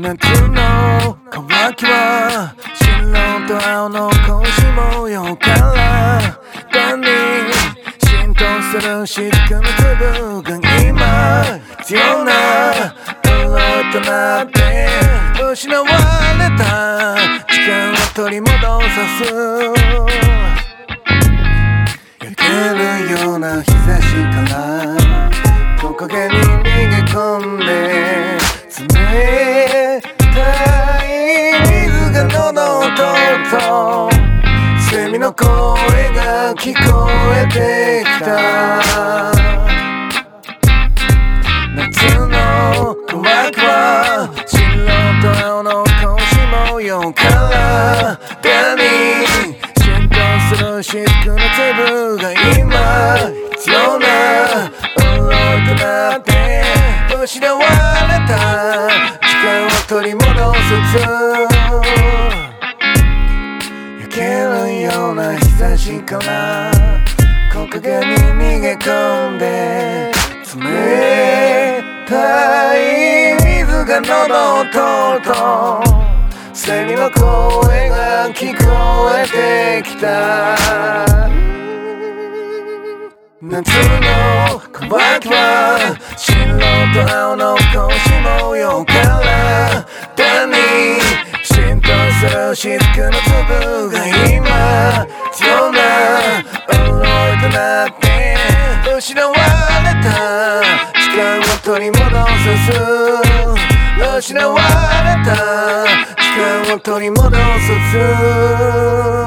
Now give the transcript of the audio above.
夏の乾きは白と青の格子模様から単に浸透する雫の粒が今必要な潤いとなって失われた時間を取り戻さす焼けるような日差しから木陰に逃げ込んで冷たい水が喉を通るとセミの声が聞こえてきた夏の乾きは白と青の格子模様から手に浸透する雫の粒が今必要な潤いとなって失われた時間を取り戻す焼けるような日差しから木陰に逃げ込んで冷たい水が喉を通るとセミの声が聞こえてきた夏の乾きは白と青の格子模様から手に浸透する雫の粒が今必要な潤いとなって失われた時間を取り戻す失われた時間を取り戻す